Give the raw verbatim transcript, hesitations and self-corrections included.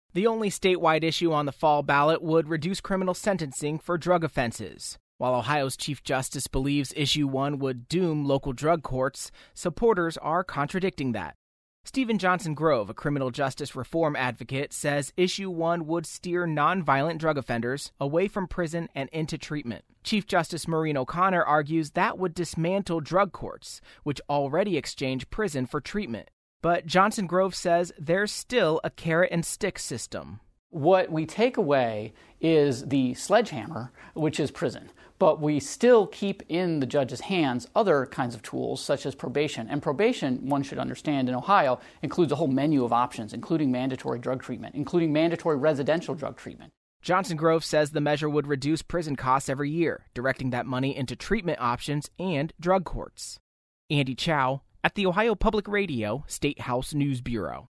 The only statewide issue on the fall ballot would reduce criminal sentencing for drug offenses. While Ohio's Chief Justice believes Issue one would doom local drug courts, supporters are contradicting that. Stephen Johnson Grove, a criminal justice reform advocate, says Issue one would steer nonviolent drug offenders away from prison and into treatment. Chief Justice Maureen O'Connor argues that would dismantle drug courts, which already exchange prison for treatment. But Johnson Grove says there's still a carrot and stick system. What we take away is the sledgehammer, which is prison. But we still keep in the judge's hands other kinds of tools, such as probation. And probation, one should understand, in Ohio, includes a whole menu of options, including mandatory drug treatment, including mandatory residential drug treatment. Johnson Grove says the measure would reduce prison costs every year, directing that money into treatment options and drug courts. Andy Chow at the Ohio Public Radio State House News Bureau.